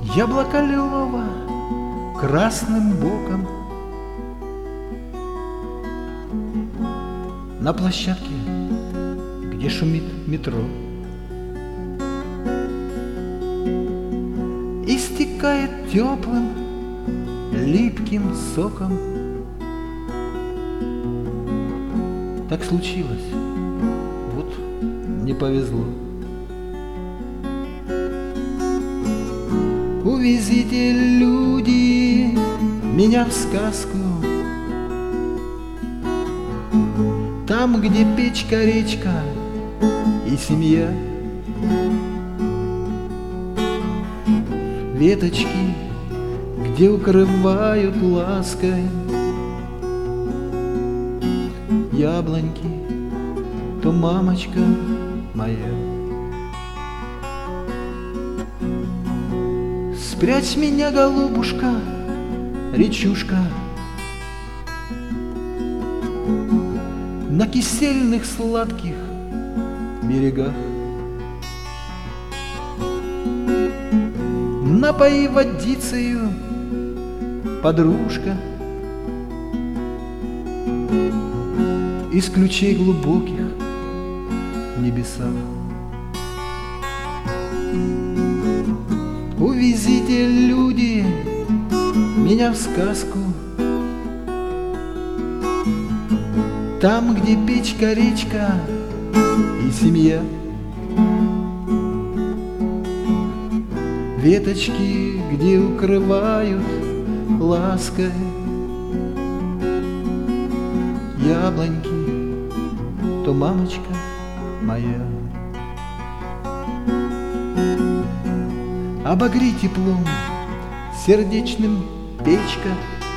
Яблоко лилово красным боком на площадке, где шумит метро, истекает теплым липким соком. Так случилось, вот не повезло. Увезите, люди, меня в сказку, там, где печка, речка и семья. Веточки, где укрывают лаской яблоньки, то мамочка моя. Спрячь меня, голубушка, речушка, на кисельных сладких берегах. Напои водицею, подружка, из ключей глубоких в небесах. Увезите, люди, меня в сказку, там, где печка, речка и семья. Веточки, где укрывают лаской яблоньки, то мамочка моя. Обогри теплом сердечным печка,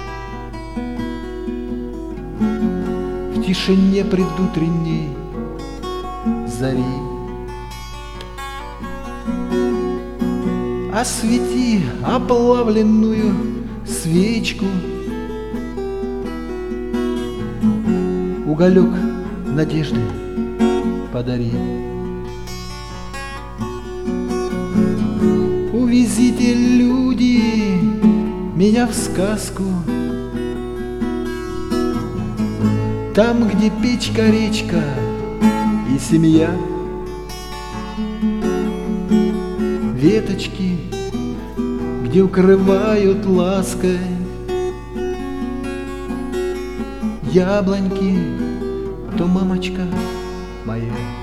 в тишине предутренней зари. Освети оплавленную свечку, уголек надежды подари. Увезите, люди, меня в сказку, там, где печка, речка и семья. Веточки, где укрывают лаской яблоньки, то мамочка моя.